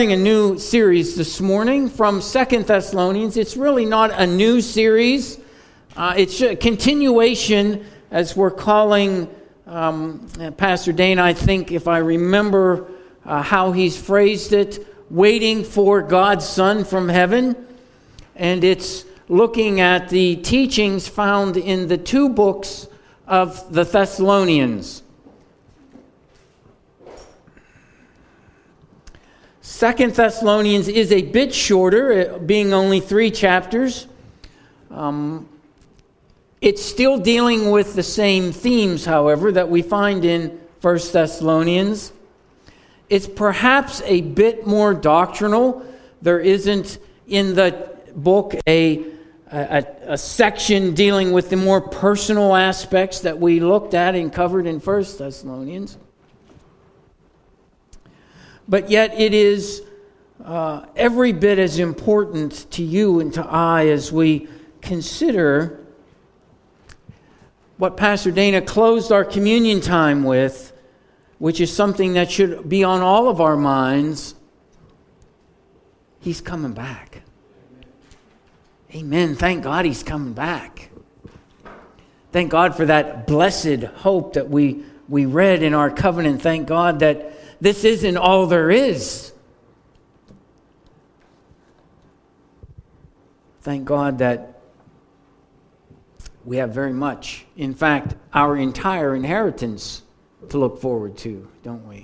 A new series this morning from 2 Thessalonians. It's really not a new series. It's a continuation, as we're calling Pastor Dane, I think, if I remember how he's phrased it, waiting for God's Son from heaven. And it's looking at the teachings found in the two books of the Thessalonians. 2 Thessalonians is a bit shorter, being only 3 chapters. It's still dealing with the same themes, however, that we find in 1 Thessalonians. It's perhaps a bit more doctrinal. There isn't in the book a section dealing with the more personal aspects that we looked at and covered in 1 Thessalonians. But yet it is every bit as important to you and to I as we consider what Pastor Dana closed our communion time with, which is something that should be on all of our minds. He's coming back. Amen. Thank God he's coming back. Thank God for that blessed hope that we read in our covenant. Thank God that this isn't all there is. Thank God that we have very much, in fact, our entire inheritance to look forward to, don't we?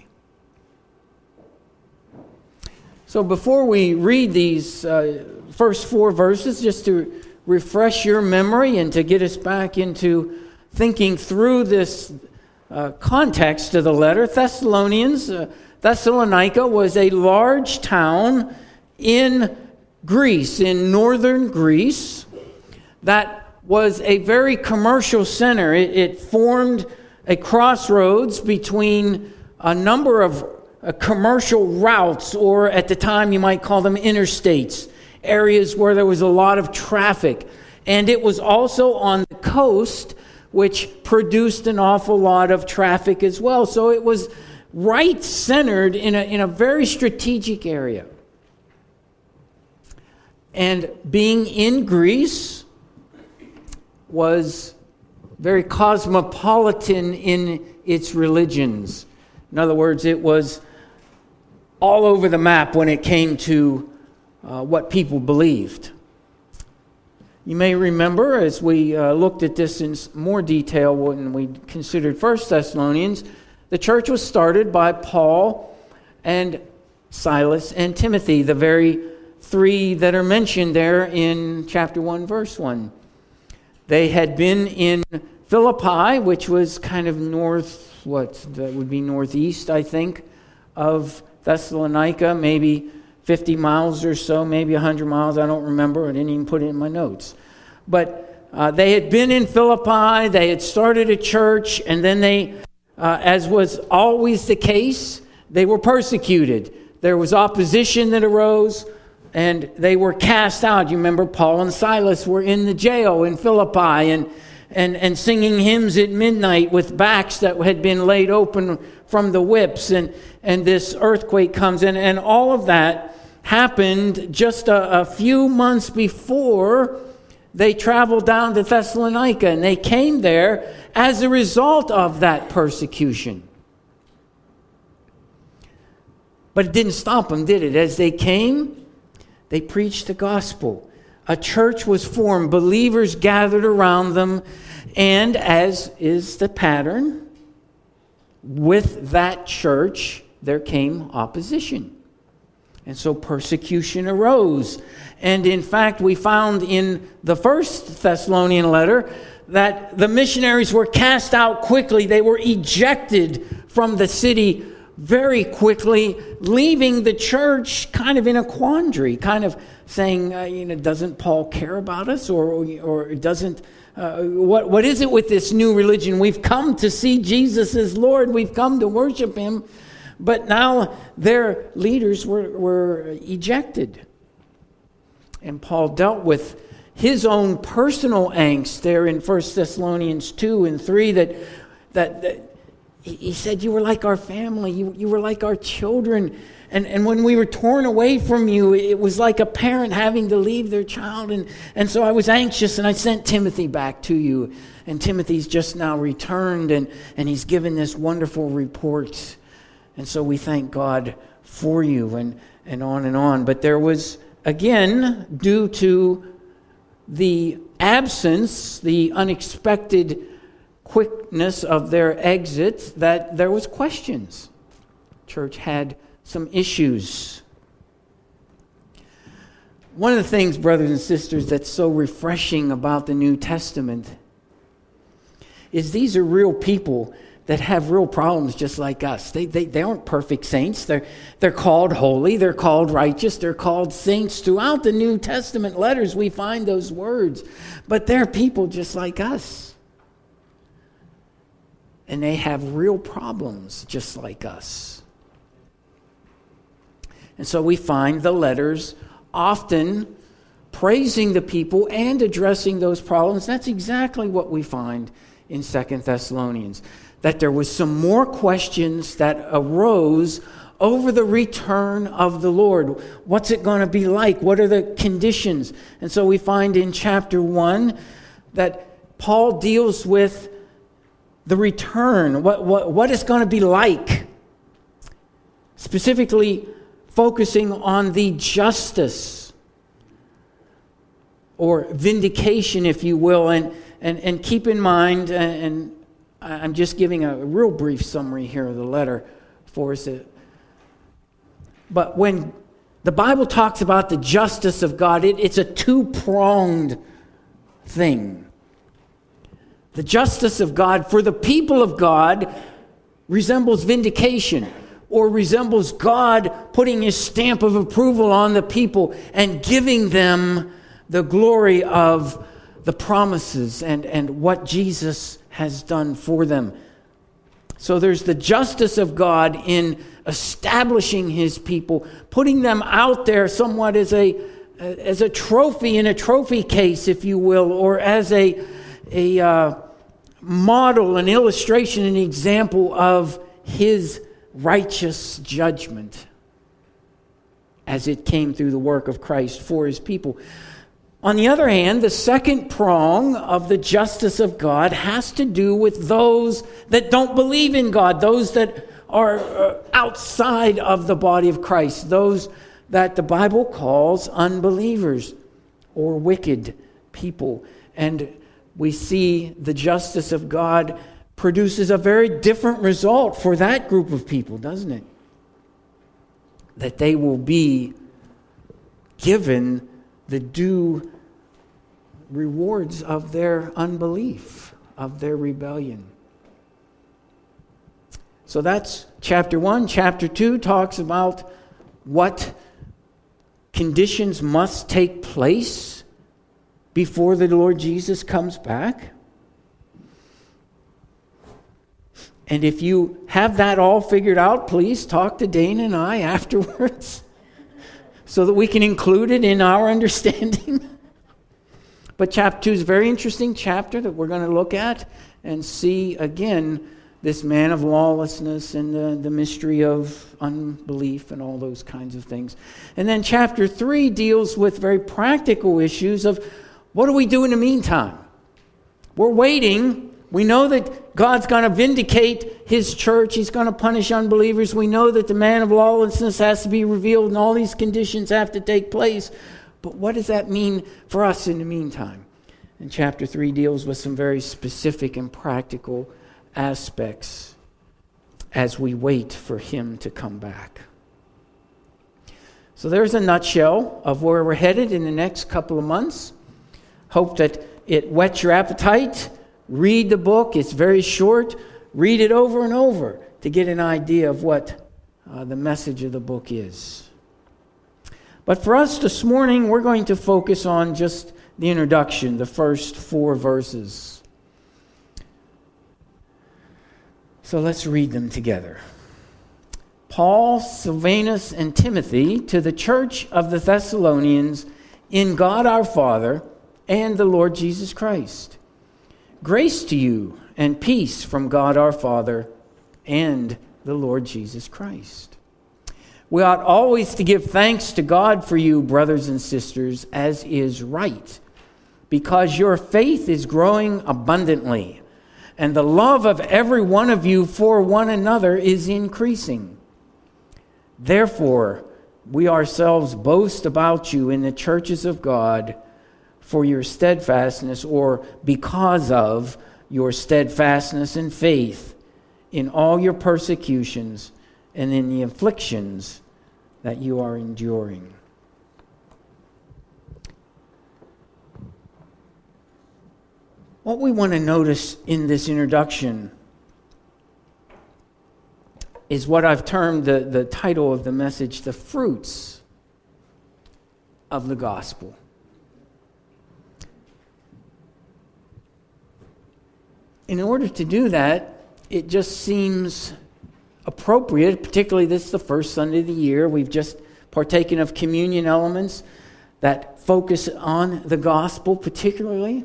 So before we read these first 4 verses, just to refresh your memory and to get us back into thinking through this context of the letter, Thessalonica was a large town in Greece, in northern Greece, that was a very commercial center. It formed a crossroads between a number of commercial routes, or at the time you might call them interstates, areas where there was a lot of traffic. And it was also on the coast, which produced an awful lot of traffic as well. So it was right centered in a very strategic area. And being in Greece was very cosmopolitan in its religions. In other words, it was all over the map when it came to what people believed. You may remember, as we looked at this in more detail when we considered 1 Thessalonians, the church was started by Paul and Silas and Timothy, the very 3 that are mentioned there in chapter 1, verse 1. They had been in Philippi, which was kind of that would be northeast, I think, of Thessalonica, maybe 50 miles or so, maybe 100 miles, I don't remember. I didn't even put it in my notes. But they had been in Philippi, they had started a church, and then they, as was always the case, they were persecuted. There was opposition that arose, and they were cast out. You remember Paul and Silas were in the jail in Philippi and singing hymns at midnight with backs that had been laid open from the whips, and this earthquake comes in, and all of that happened just a few months before they traveled down to Thessalonica, and they came there as a result of that persecution. But it didn't stop them, did it? As they came, they preached the gospel. A church was formed, believers gathered around them, and as is the pattern, with that church, there came opposition. And so persecution arose. And in fact, we found in the first Thessalonian letter that the missionaries were cast out quickly. They were ejected from the city very quickly, leaving the church kind of in a quandary, kind of saying, doesn't Paul care about us? Or doesn't, what is it with this new religion? We've come to see Jesus as Lord. We've come to worship him. But now their leaders were ejected. And Paul dealt with his own personal angst there in 1 Thessalonians 2 and 3 that he said, you were like our family. You were like our children. And when we were torn away from you, it was like a parent having to leave their child. And so I was anxious, and I sent Timothy back to you. And Timothy's just now returned, and he's given this wonderful report. And so we thank God for you, and on and on. But there was, again, due to the absence, the unexpected quickness of their exit, that there was questions. Church had some issues. One of the things, brothers and sisters, that's so refreshing about the New Testament is these are real people that have real problems just like us. They aren't perfect saints. They're called holy. They're called righteous. They're called saints. Throughout the New Testament letters, we find those words. But they're people just like us. And they have real problems just like us. And so we find the letters often praising the people and addressing those problems. That's exactly what we find in 2 Thessalonians. That there was some more questions that arose over the return of the Lord. What's it going to be like? What are the conditions? And so we find in chapter 1 that Paul deals with the return. What it's going to be like. Specifically focusing on the justice or vindication, if you will. And keep in mind, and I'm just giving a real brief summary here of the letter for us. But when the Bible talks about the justice of God, it's a two-pronged thing. The justice of God for the people of God resembles vindication, or resembles God putting his stamp of approval on the people and giving them the glory of the promises and what Jesus has done for them. So there's the justice of God in establishing his people, putting them out there somewhat as a trophy in a trophy case, if you will, or as a model, an illustration, an example of his righteous judgment as it came through the work of Christ for his people. On the other hand, the second prong of the justice of God has to do with those that don't believe in God, those that are outside of the body of Christ, those that the Bible calls unbelievers or wicked people. And we see the justice of God produces a very different result for that group of people, doesn't it? That they will be given the due rewards of their unbelief, of their rebellion. So that's chapter 1. Chapter 2 talks about what conditions must take place before the Lord Jesus comes back. And if you have that all figured out, please talk to Dana and I afterwards so that we can include it in our understanding. But chapter 2 is a very interesting chapter that we're going to look at and see again this man of lawlessness and the mystery of unbelief and all those kinds of things. And then chapter 3 deals with very practical issues of what do we do in the meantime? We're waiting. We know that God's going to vindicate his church. He's going to punish unbelievers. We know that the man of lawlessness has to be revealed and all these conditions have to take place. But what does that mean for us in the meantime? And chapter 3 deals with some very specific and practical aspects as we wait for him to come back. So there's a nutshell of where we're headed in the next couple of months. Hope that it whets your appetite. Read the book. It's very short. Read it over and over to get an idea of what the message of the book is. But for us this morning, we're going to focus on just the introduction, the first 4 verses. So let's read them together. Paul, Silvanus, and Timothy, to the church of the Thessalonians, in God our Father and the Lord Jesus Christ. Grace to you and peace from God our Father and the Lord Jesus Christ. We ought always to give thanks to God for you, brothers and sisters, as is right, because your faith is growing abundantly, and the love of every one of you for one another is increasing. Therefore, we ourselves boast about you in the churches of God for your steadfastness, or because of your steadfastness and faith in all your persecutions and in the afflictions that you are enduring. What we want to notice in this introduction is what I've termed the title of the message, the fruits of the gospel. In order to do that, it just seems appropriate, particularly this is the first Sunday of the year. We've just partaken of communion elements that focus on the gospel particularly.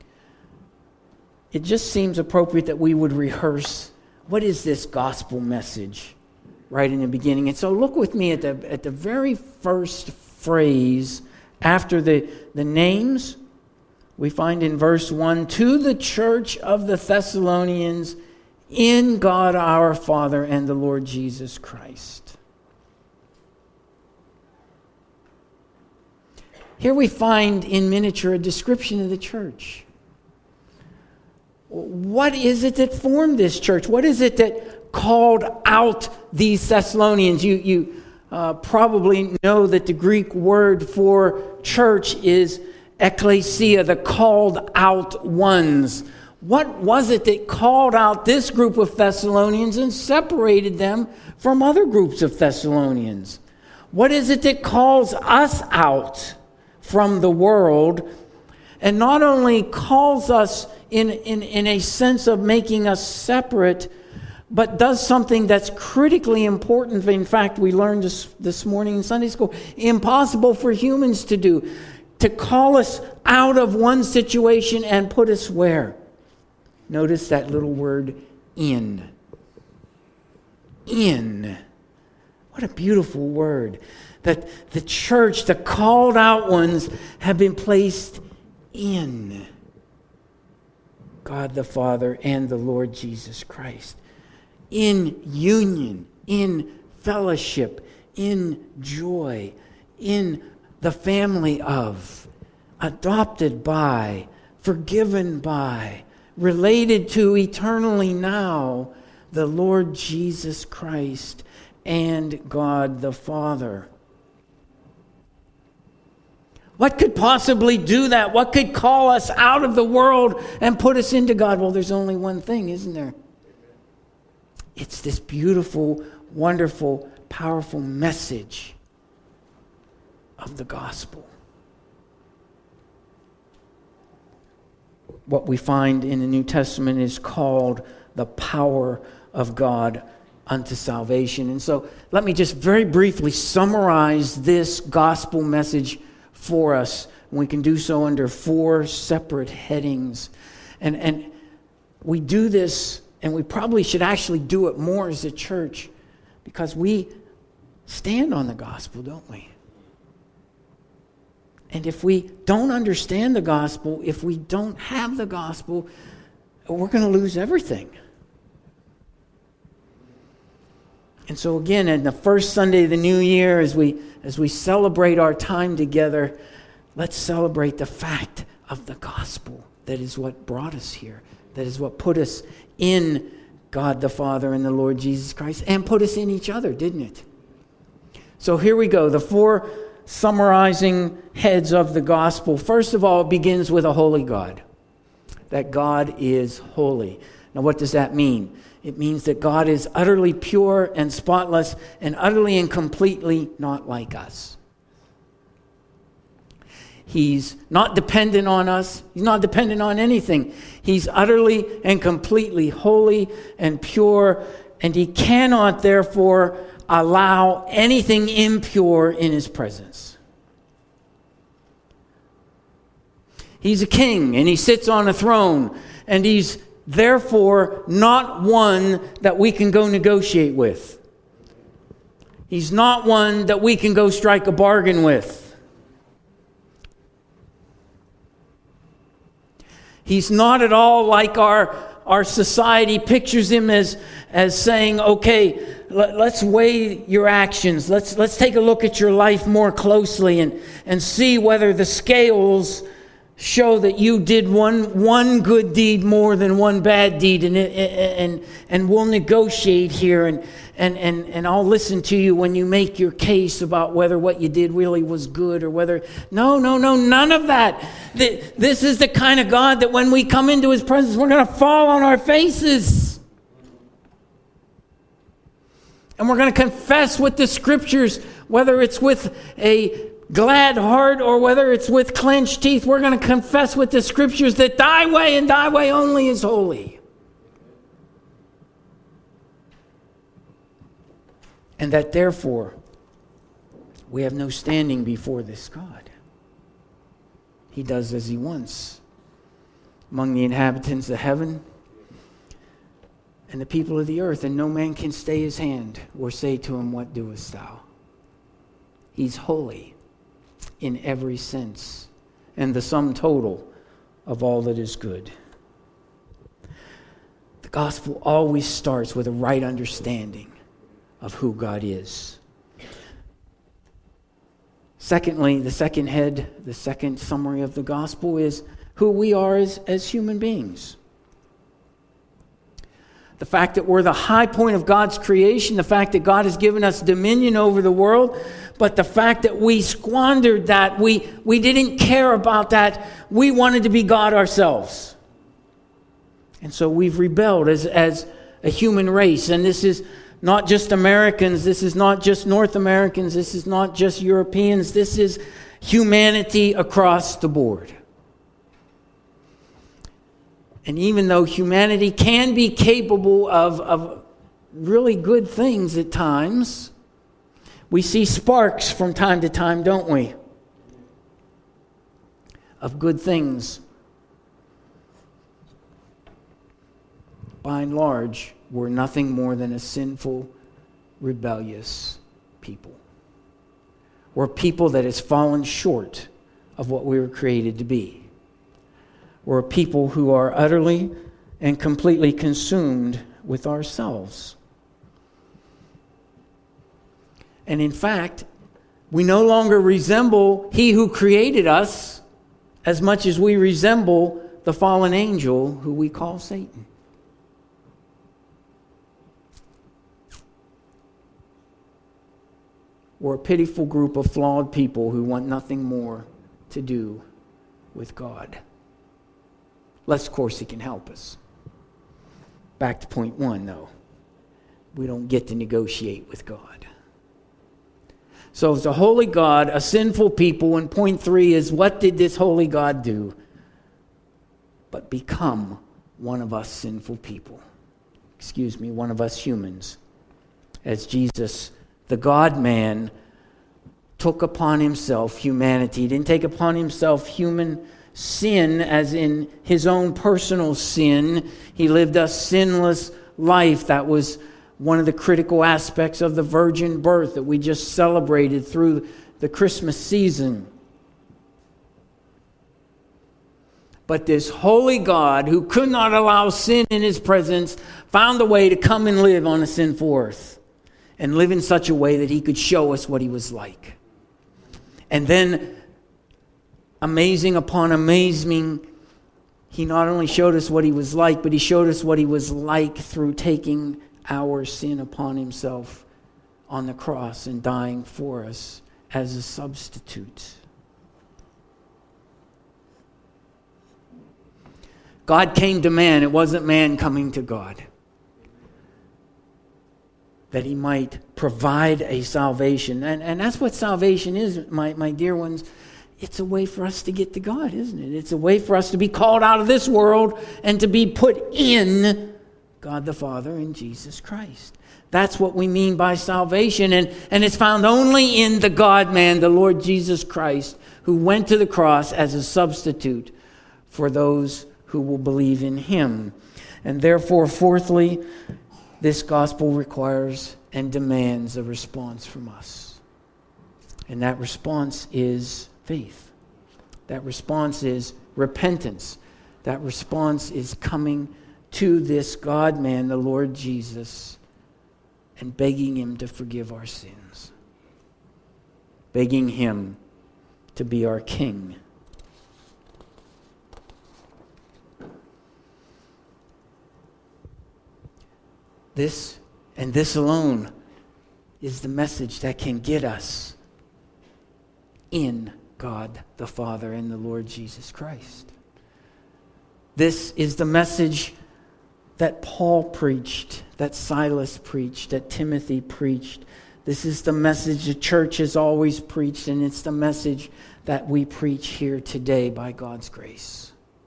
It just seems appropriate that we would rehearse, what is this gospel message right in the beginning? And so look with me at the very first phrase after the names. We find in verse 1, to the church of the Thessalonians in God our Father and the Lord Jesus Christ. Here we find in miniature a description of the church. What is it that formed this church? What is it that called out these Thessalonians? You probably know that the Greek word for church is ecclesia, the called out ones. What was it that called out this group of Thessalonians and separated them from other groups of Thessalonians? What is it that calls us out from the world and not only calls us in a sense of making us separate, but does something that's critically important? In fact, we learned this morning in Sunday school, impossible for humans to do, to call us out of one situation and put us where? Notice that little word, in. In. What a beautiful word. That the church, the called out ones, have been placed in God the Father and the Lord Jesus Christ. In union, in fellowship, in joy, in the family of, adopted by, forgiven by, related to eternally now, the Lord Jesus Christ and God the Father. What could possibly do that? What could call us out of the world and put us into God? Well, there's only one thing, isn't there? It's this beautiful, wonderful, powerful message of the gospel. What we find in the New Testament is called the power of God unto salvation. And so let me just very briefly summarize this gospel message for us. We can do so under 4 separate headings. And we do this, and we probably should actually do it more as a church, because we stand on the gospel, don't we? And if we don't understand the gospel, if we don't have the gospel, we're going to lose everything. And so again, in the first Sunday of the new year, as we celebrate our time together, let's celebrate the fact of the gospel. That is what brought us here. That is what put us in God the Father and the Lord Jesus Christ, and put us in each other, didn't it? So here we go, the 4 summarizing heads of the gospel. First of all, it begins with a holy God. That God is holy. Now, what does that mean? It means that God is utterly pure and spotless and utterly and completely not like us. He's not dependent on us. He's not dependent on anything. He's utterly and completely holy and pure, and he cannot, therefore, allow anything impure in his presence. He's a king, and he sits on a throne, and he's therefore not one that we can go negotiate with. He's not one that we can go strike a bargain with. He's not at all like our society pictures him as saying, okay, let's weigh your actions. Let's take a look at your life more closely and see whether the scales show that you did one good deed more than one bad deed, and we'll negotiate here, and I'll listen to you when you make your case about whether what you did really was good or whether... No, none of that. This is the kind of God that when we come into His presence, we're going to fall on our faces. And we're going to confess with the Scriptures, whether it's with a glad heart or whether it's with clenched teeth. We're going to confess with the Scriptures that thy way and thy way only is holy. And that therefore, we have no standing before this God. He does as He wants among the inhabitants of heaven and the people of the earth, and no man can stay His hand or say to Him, what doest thou? He's holy in every sense, and the sum total of all that is good. The gospel always starts with a right understanding of who God is. Secondly, the second summary of the gospel is who we are as human beings. The fact that we're the high point of God's creation, the fact that God has given us dominion over the world, but the fact that we squandered that, we didn't care about that, we wanted to be God ourselves. And so we've rebelled as a human race, and this is not just Americans, this is not just North Americans, this is not just Europeans, this is humanity across the board. And even though humanity can be capable of really good things at times, we see sparks from time to time, don't we? Of good things. By and large, we're nothing more than a sinful, rebellious people. We're people that has fallen short of what we were created to be. We're a people who are utterly and completely consumed with ourselves. And in fact, we no longer resemble He who created us as much as we resemble the fallen angel who we call Satan. We're a pitiful group of flawed people who want nothing more to do with God. Unless, of course, He can help us. Back to point one, though. We don't get to negotiate with God. So it's a holy God, a sinful people, and point three is, what did this holy God do? But become one of us sinful people. One of us humans. As Jesus, the God-man, took upon Himself humanity. He didn't take upon Himself human sin as in His own personal sin. He lived a sinless life. That was one of the critical aspects of the virgin birth that we just celebrated through the Christmas season. But this holy God, who could not allow sin in His presence, found a way to come and live on a sinful earth and live in such a way that He could show us what He was like. And then, amazing upon amazing, He not only showed us what He was like, but He showed us what He was like through taking our sin upon Himself on the cross and dying for us as a substitute. God came to man. It wasn't man coming to God. That He might provide a salvation. And that's what salvation is, my dear ones. It's a way for us to get to God, isn't it? It's a way for us to be called out of this world and to be put in God the Father and Jesus Christ. That's what we mean by salvation. And it's found only in the God-man, the Lord Jesus Christ, who went to the cross as a substitute for those who will believe in Him. And therefore, fourthly, this gospel requires and demands a response from us. And that response is faith. That response is repentance. That response is coming to this God-man, the Lord Jesus, and begging Him to forgive our sins. Begging Him to be our King. This and this alone is the message that can get us in God the Father and the Lord Jesus Christ. This is the message that Paul preached, that Silas preached, that Timothy preached. This is the message the church has always preached, and it's the message that we preach here today by God's grace.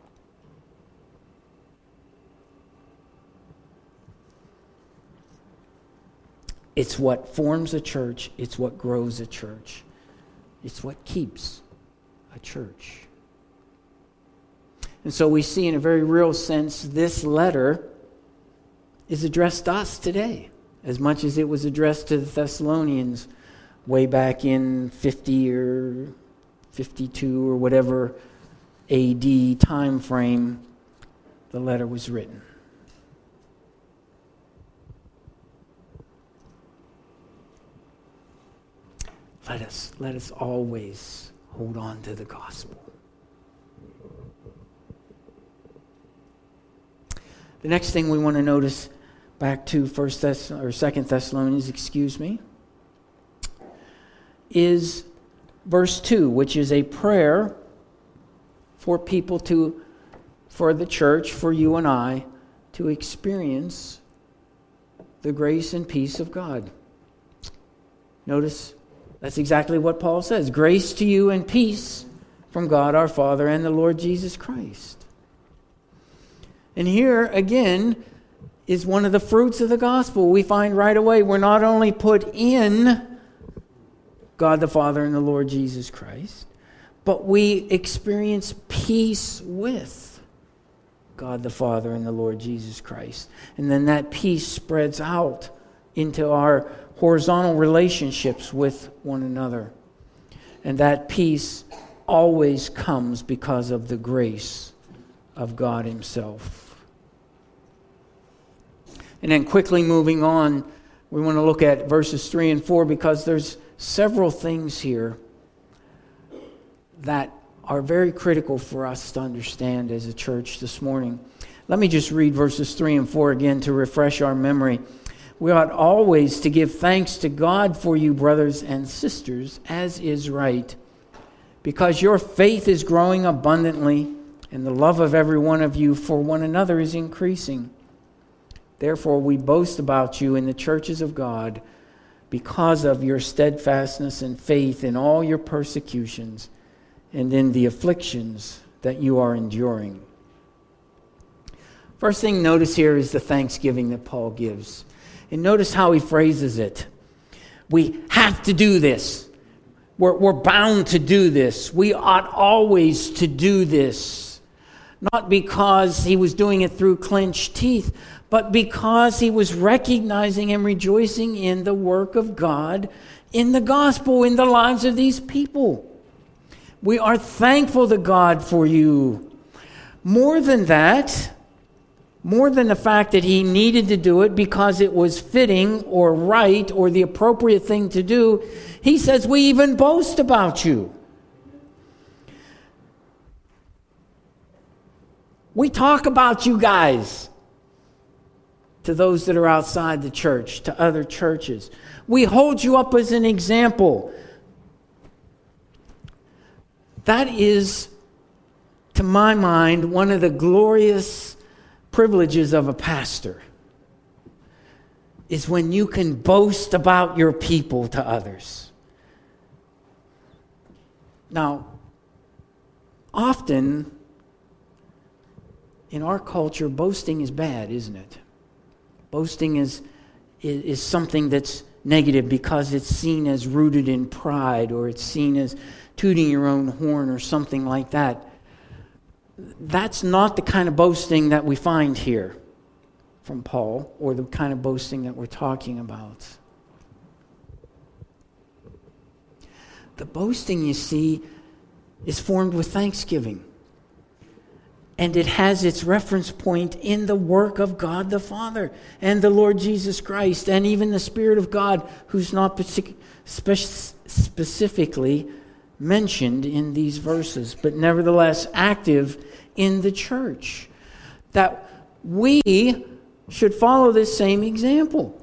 It's what forms a church. It's what grows a church. It's what keeps a church. And so we see in a very real sense this letter is addressed to us today, as much as it was addressed to the Thessalonians way back in 50 or 52 or whatever AD time frame the letter was written. Let us always hold on to the gospel. The next thing we want to notice, back to 2 Thessalonians, is verse 2, which is a prayer for people for the church, for you and I, to experience the grace and peace of God. Notice that's exactly what Paul says. Grace to you and peace from God our Father and the Lord Jesus Christ. And here, again, is one of the fruits of the gospel. We find right away we're not only put in God the Father and the Lord Jesus Christ, but we experience peace with God the Father and the Lord Jesus Christ. And then that peace spreads out into our horizontal relationships with one another. And that peace always comes because of the grace of God Himself. And then quickly moving on, we want to look at verses 3 and 4 because there's several things here that are very critical for us to understand as a church this morning. Let me just read verses 3 and 4 again to refresh our memory. We ought always to give thanks to God for you, brothers and sisters, as is right, because your faith is growing abundantly, and the love of every one of you for one another is increasing. Therefore, we boast about you in the churches of God because of your steadfastness and faith in all your persecutions and in the afflictions that you are enduring. First thing notice here is the thanksgiving that Paul gives. And notice how he phrases it. We have to do this. We're bound to do this. We ought always to do this. Not because he was doing it through clenched teeth, but because he was recognizing and rejoicing in the work of God, in the gospel, in the lives of these people. We are thankful to God for you. More than that, more than the fact that he needed to do it because it was fitting or right or the appropriate thing to do, he says, we even boast about you. We talk about you guys to those that are outside the church, to other churches. We hold you up as an example. That is, to my mind, one of the glorious privileges of a pastor is when you can boast about your people to others. Now, often in our culture, boasting is bad, isn't it? Boasting is something that's negative because it's seen as rooted in pride, or it's seen as tooting your own horn or something like that. That's not the kind of boasting that we find here. from Paul, or the kind of boasting that we're talking about. The boasting, you see, is formed with thanksgiving. And it has its reference point in the work of God the Father and the Lord Jesus Christ, and even the Spirit of God, who's not specifically mentioned in these verses, but nevertheless active in the church. That we should follow this same example.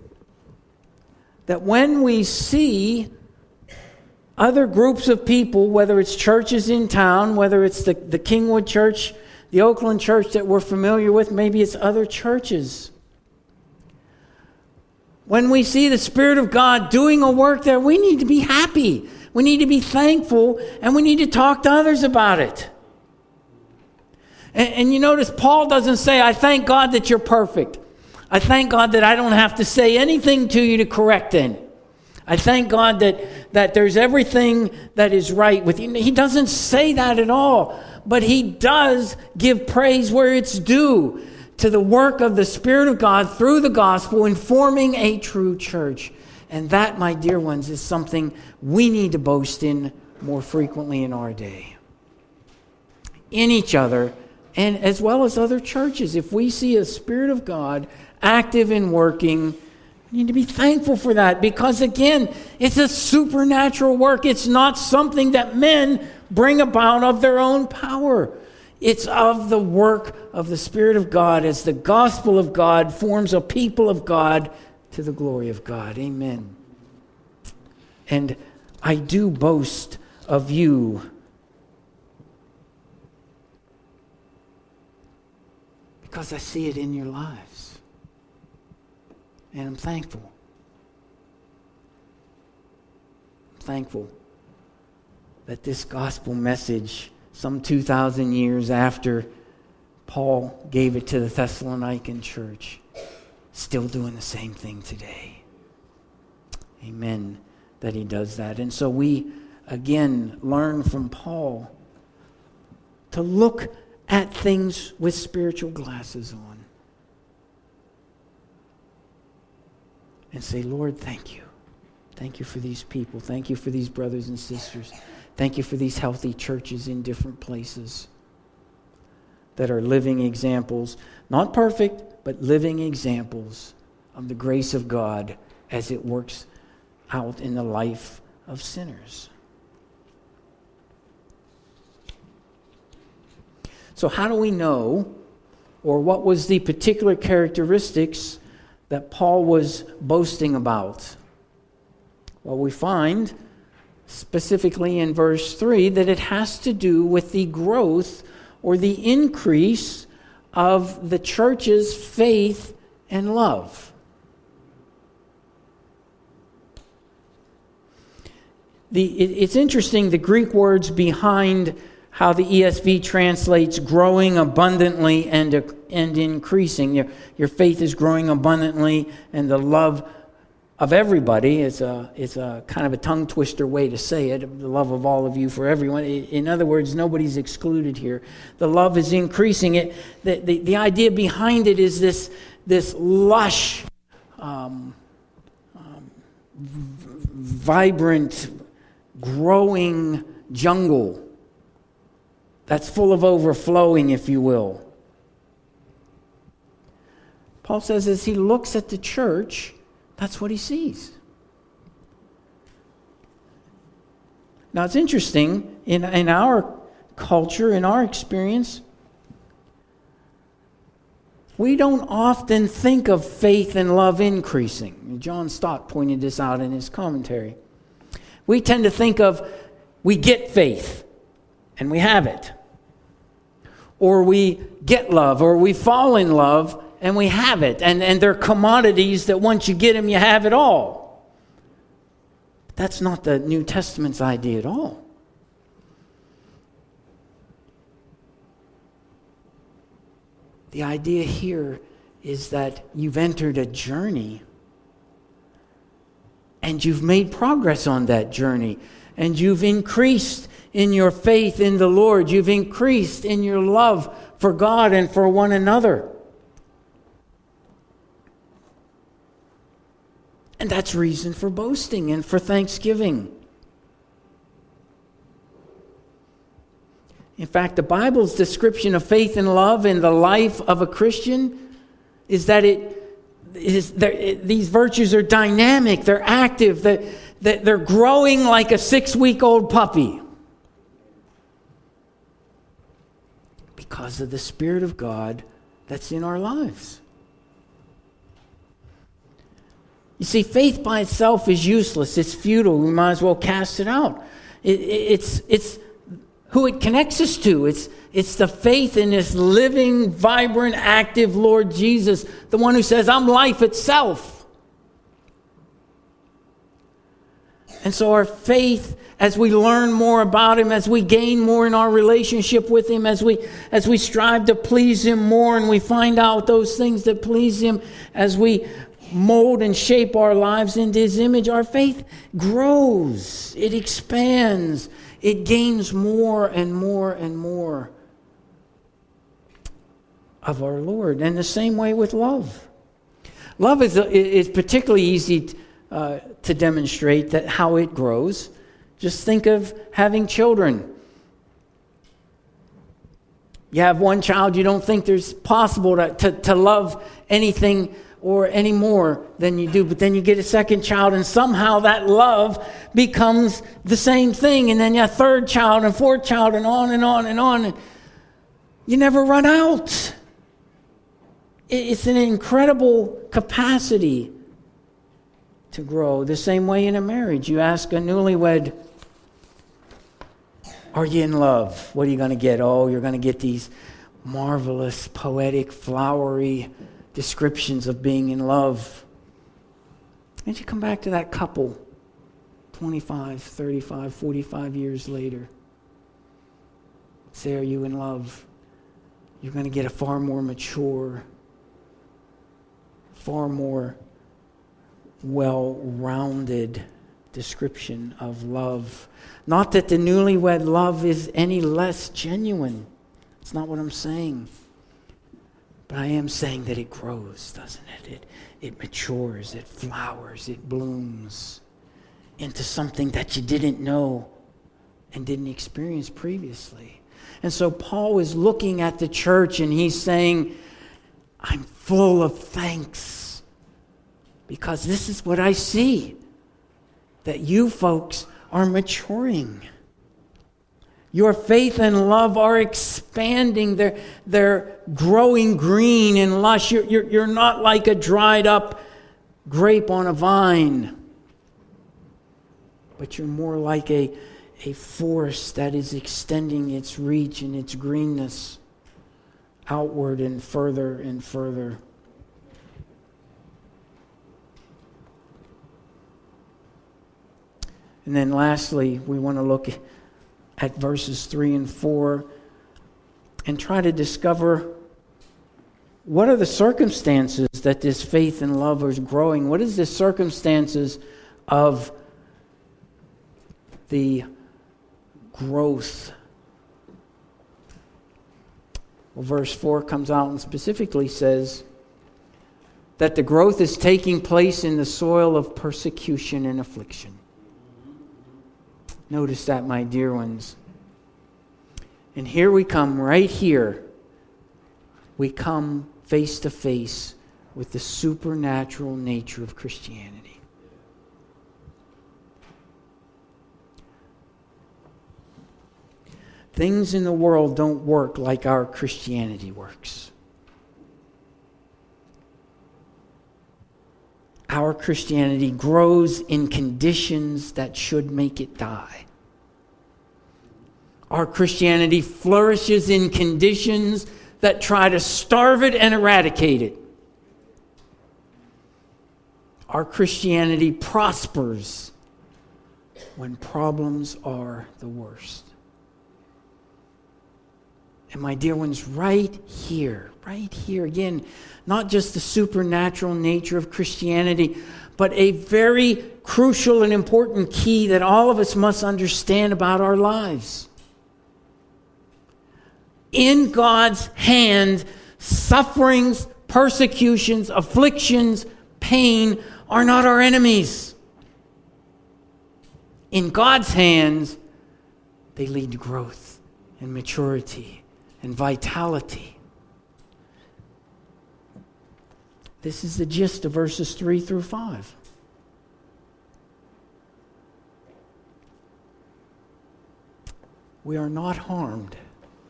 That when we see other groups of people, whether it's churches in town, whether it's the Kingwood Church, the Oakland Church that we're familiar with, maybe it's other churches. When we see the Spirit of God doing a work there, we need to be happy. We need to be thankful, and we need to talk to others about it. And you notice Paul doesn't say, I thank God that you're perfect. I thank God that I don't have to say anything to you to correct it. I thank God that there's everything that is right with you. He doesn't say that at all. But he does give praise where it's due to the work of the Spirit of God through the gospel in forming a true church. And that, my dear ones, is something we need to boast in more frequently in our day. In each other, and as well as other churches. If we see a Spirit of God active and working, we need to be thankful for that, because again, it's a supernatural work. It's not something that men bring about of their own power. It's of the work of the Spirit of God as the gospel of God forms a people of God to the glory of God. Amen. And I do boast of you because I see it in your lives. And I'm thankful. I'm thankful that this gospel message, some 2,000 years after Paul gave it to the Thessalonican church, still doing the same thing today. Amen, that he does that. And so we, again, learn from Paul to look at things with spiritual glasses on. And say, Lord, thank you. Thank you for these people. Thank you for these brothers and sisters. Thank you for these healthy churches in different places that are living examples, not perfect, but living examples of the grace of God as it works out in the life of sinners. So how do we know, or what was the particular characteristics that Paul was boasting about? Well, we find specifically in verse 3 that it has to do with the growth or the increase of the church's faith and love. It's interesting, the Greek words behind how the ESV translates growing abundantly and increasing. Your faith is growing abundantly, and the love of everybody is a kind of a tongue twister way to say it. The love of all of you for everyone. In other words, nobody's excluded here. The love is increasing. The idea behind it is this lush, vibrant, growing jungle that's full of overflowing, if you will. Paul says as he looks at the church, that's what he sees. Now it's interesting, in our culture, in our experience, we don't often think of faith and love increasing. John Stott pointed this out in his commentary. We tend to think of, we get faith, and we have it. Or we get love, or we fall in love, and we have it. And they're commodities that once you get them, you have it all. That's not the New Testament's idea at all. The idea here is that you've entered a journey, and you've made progress on that journey, and you've increased in your faith in the Lord. You've increased in your love for God and for one another. And that's reason for boasting and for thanksgiving. In fact, the Bible's description of faith and love in the life of a Christian is that these virtues are dynamic, they're active, they're growing like a 6-week-old puppy. Because of the Spirit of God that's in our lives. You see, faith by itself is useless. It's futile. We might as well cast it out. It's who it connects us to. It's the faith in this living, vibrant, active Lord Jesus, the one who says, I'm life itself. And so our faith, as we learn more about Him, as we gain more in our relationship with Him, as we strive to please Him more and we find out those things that please Him, as we mold and shape our lives into His image, our faith grows. It expands. It gains more and more and more of our Lord. And the same way with love. Love is particularly easy to demonstrate that how it grows. Just think of having children. You have one child, you don't think there's possible to love anything or any more than you do. But then you get a second child and somehow that love becomes the same thing. And then you have third child and fourth child and on and on and on. And you never run out. It's an incredible capacity to grow. The same way in a marriage. You ask a newlywed, are you in love? What are you going to get? Oh, you're going to get these marvelous, poetic, flowery descriptions of being in love. And you come back to that couple 25, 35, 45 years later. Say, are you in love? You're going to get a far more mature, far more well-rounded description of love. Not that the newlywed love is any less genuine. It's not what I'm saying. But I am saying that it grows, doesn't it? It matures, it flowers, it blooms into something that you didn't know and didn't experience previously. And so Paul is looking at the church and he's saying, I'm full of thanks because this is what I see, that you folks are maturing. Your faith and love are expanding. They're growing green and lush. You're not like a dried up grape on a vine, but you're more like a forest that is extending its reach and its greenness outward and further and further. And then lastly, we want to look at verses 3 and 4 and try to discover what are the circumstances that this faith and love is growing. What is the circumstances of the growth? Well, verse 4 comes out and specifically says that the growth is taking place in the soil of persecution and affliction. Notice that, my dear ones. And here we come, right here. We come face to face with the supernatural nature of Christianity. Things in the world don't work like our Christianity works. Our Christianity grows in conditions that should make it die. Our Christianity flourishes in conditions that try to starve it and eradicate it. Our Christianity prospers when problems are the worst. And my dear ones, right here again, not just the supernatural nature of Christianity, but a very crucial and important key that all of us must understand about our lives. In God's hand, sufferings, persecutions, afflictions, pain are not our enemies. In God's hands, they lead to growth and maturity and vitality. This is the gist of verses 3 through 5. We are not harmed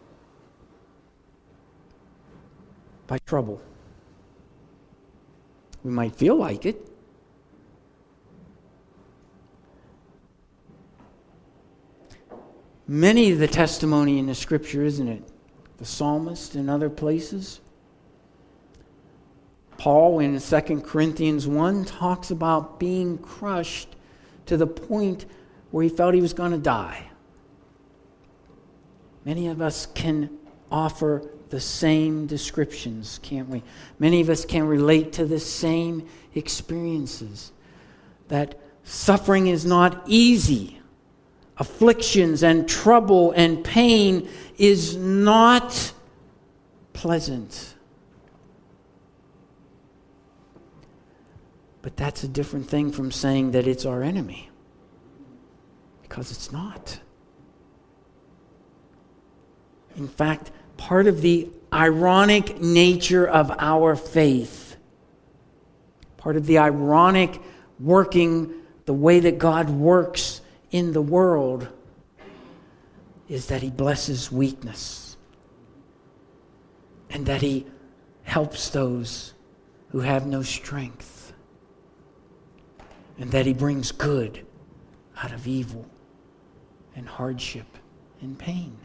by trouble. We might feel like it. Many of the testimony in the Scripture, isn't it? The psalmist and other places. Paul in 2 Corinthians 1 talks about being crushed to the point where he felt he was going to die. Many of us can offer the same descriptions, can't we? Many of us can relate to the same experiences. That suffering is not easy. Afflictions and trouble and pain is not pleasant. But that's a different thing from saying that it's our enemy. Because it's not. In fact, part of the ironic nature of our faith, part of the ironic working, the way that God works in the world, is that He blesses weakness and that He helps those who have no strength and that He brings good out of evil and hardship and pain.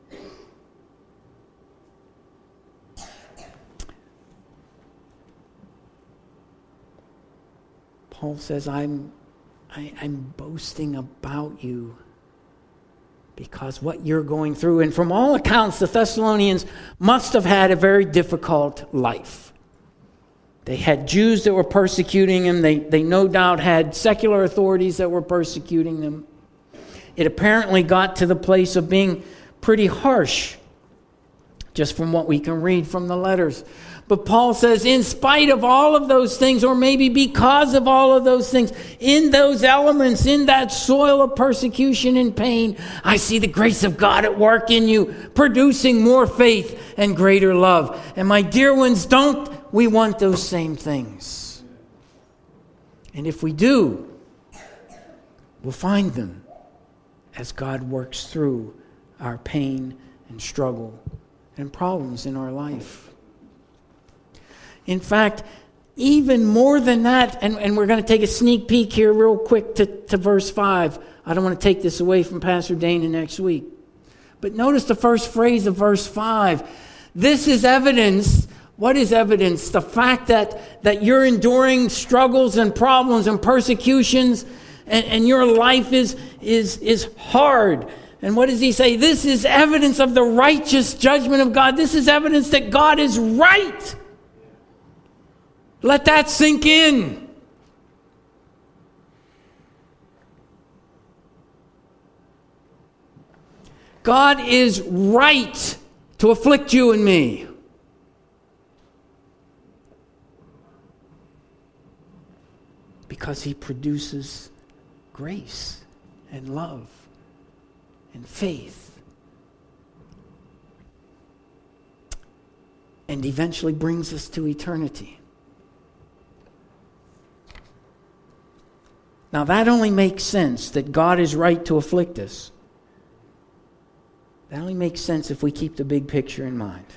Paul says, I'm boasting about you because what you're going through. And from all accounts, the Thessalonians must have had a very difficult life. They had Jews that were persecuting them. They no doubt had secular authorities that were persecuting them. It apparently got to the place of being pretty harsh, just from what we can read from the letters. But Paul says, in spite of all of those things, or maybe because of all of those things, in those elements, in that soil of persecution and pain, I see the grace of God at work in you, producing more faith and greater love. And my dear ones, don't we want those same things? And if we do, we'll find them as God works through our pain and struggle and problems in our life. In fact, even more than that, and we're going to take a sneak peek here real quick to verse 5. I don't want to take this away from Pastor Dana next week. But notice the first phrase of verse 5. This is evidence. What is evidence? The fact that you're enduring struggles and problems and persecutions and your life is hard. And what does he say? This is evidence of the righteous judgment of God. This is evidence that God is right. Let that sink in. God is right to afflict you and me. Because He produces grace and love and faith. And eventually brings us to eternity. Now that only makes sense, that God is right to afflict us. That only makes sense if we keep the big picture in mind.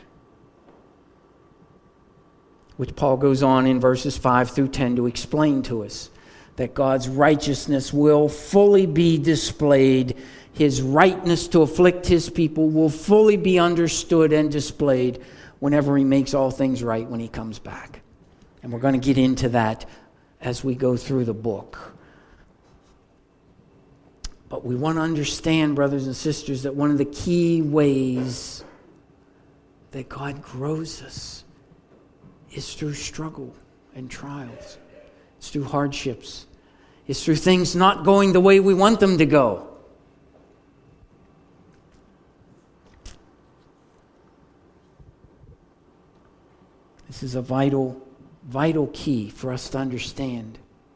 Which Paul goes on in verses 5 through 10 to explain to us. That God's righteousness will fully be displayed. His rightness to afflict His people will fully be understood and displayed whenever He makes all things right when He comes back. And we're going to get into that as we go through the book. But we want to understand, brothers and sisters, that one of the key ways that God grows us is through struggle and trials. It's through hardships. It's through things not going the way we want them to go. This is a vital key for us to understand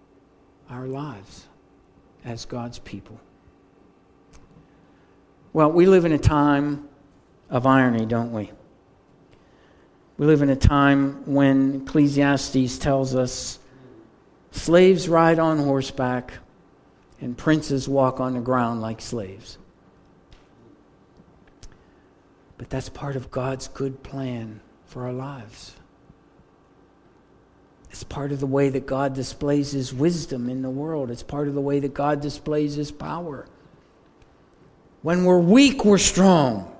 our lives as God's people. Well, we live in a time of irony, don't we? We live in a time when Ecclesiastes tells us slaves ride on horseback and princes walk on the ground like slaves. But that's part of God's good plan for our lives. It's part of the way that God displays His wisdom in the world. It's part of the way that God displays His power. When we're weak, we're strong.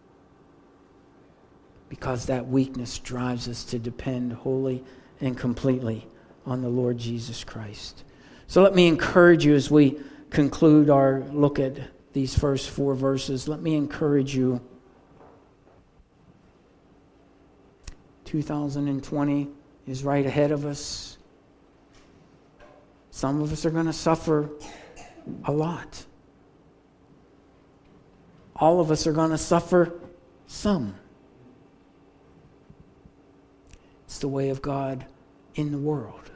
Because that weakness drives us to depend wholly and completely on the Lord Jesus Christ. So let me encourage you as we conclude our look at these first 4 verses. Let me encourage you. 2020 is right ahead of us. Some of us are going to suffer a lot. All of us are going to suffer some. It's the way of God in the world.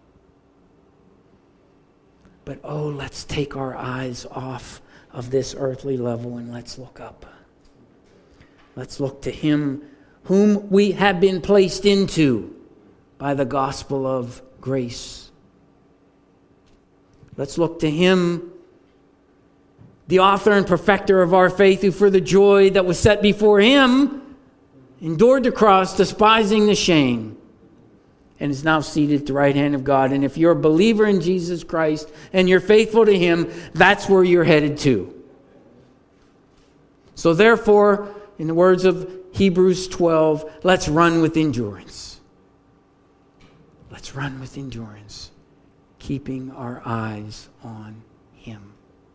But let's take our eyes off of this earthly level and let's look up. Let's look to Him whom we have been placed into by the gospel of grace. Let's look to Him, the author and perfecter of our faith, who for the joy that was set before Him endured the cross, despising the shame, and is now seated at the right hand of God. And if you're a believer in Jesus Christ and you're faithful to Him, that's where you're headed to. So therefore, in the words of Hebrews 12, let's run with endurance. Let's run with endurance, keeping our eyes on Him.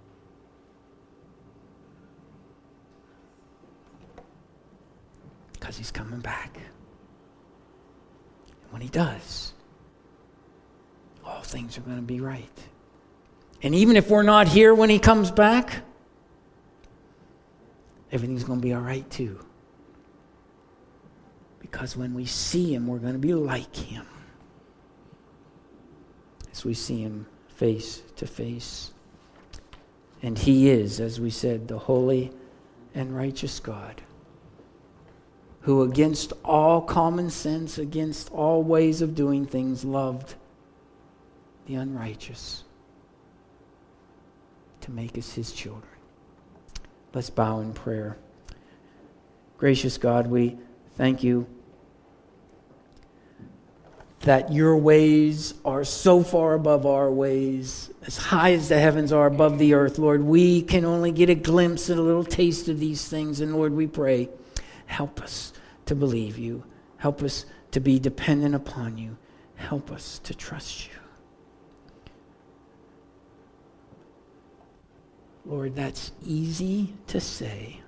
Because He's coming back. And when He does, all things are going to be right. And even if we're not here when He comes back, everything's going to be all right too. Because when we see Him, we're going to be like Him. As we see Him face to face. And He is, as we said, the holy and righteous God, who against all common sense, against all ways of doing things, loved the unrighteous to make us His children. Let's bow in prayer. Gracious God, we thank You that Your ways are so far above our ways, as high as the heavens are above the earth. Lord, we can only get a glimpse and a little taste of these things. And Lord, we pray, help us to believe You. Help us to be dependent upon You. Help us to trust You. Lord, that's easy to say,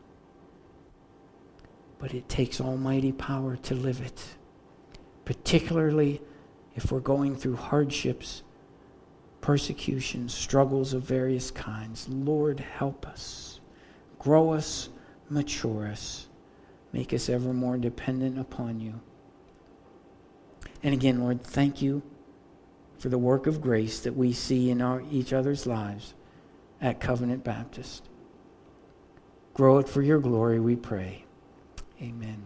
but it takes almighty power to live it, particularly if we're going through hardships, persecutions, struggles of various kinds. Lord, help us, grow us, mature us, make us ever more dependent upon You. And again, Lord, thank You for the work of grace that we see in each other's lives at Covenant Baptist. Grow it for Your glory, we pray. Amen.